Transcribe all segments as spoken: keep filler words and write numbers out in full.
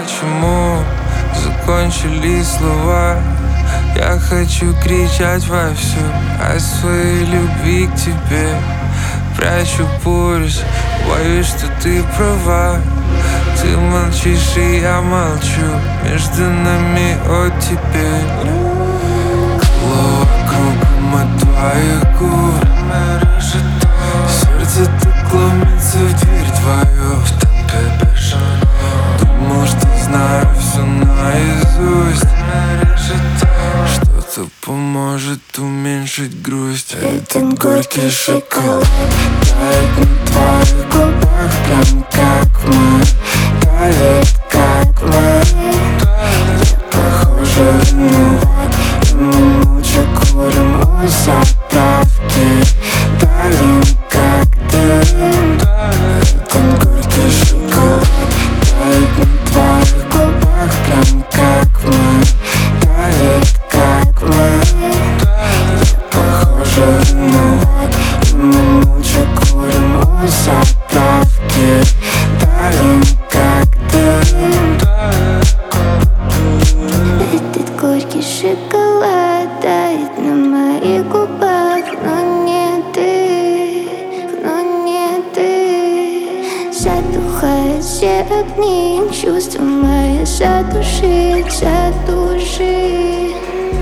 Почему закончились слова? Я хочу кричать вовсю о своей любви к тебе. Прячу пульс, боюсь, что ты права. Ты молчишь, и я молчу. Между нами оттепель. Кругом от твоих губ сердце так ломится в дверь твою. В темпе бешеном думал, что знаю все наизусть. Что-то поможет уменьшить грусть. Этот горький шоколад тает на твоих губах, прям как мы, тает как мы. Я похожа на лак, и мы молча курим у заправки. Талим как дым. Этот горький шоколад тает на твоих губах, прям как мы, тает как мы. Я похожа на лак, и мы молча курим у заправки. Талим как дым. Этот горький шоколад тает на моих губах, но не ты, но не ты. Затухают все огни, чувства мои задуши, задуши,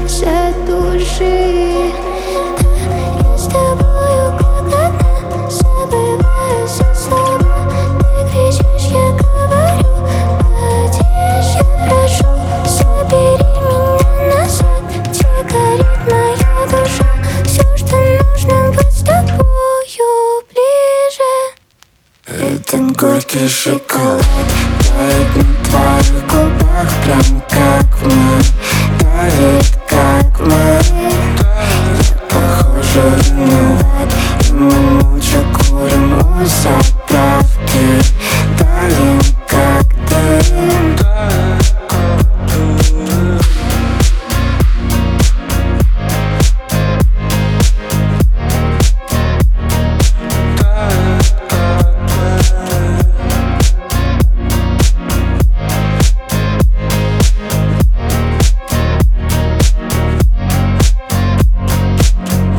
задуши. Я с тобою как одна, забываюсь за слова. Ты кричишь, я говорю, потише, я прошу. Забери меня назад, где горит моя душа. Все, что нужно, быть с тобою ближе. Этот горький шоколад тает на твоих губах, прям как мы.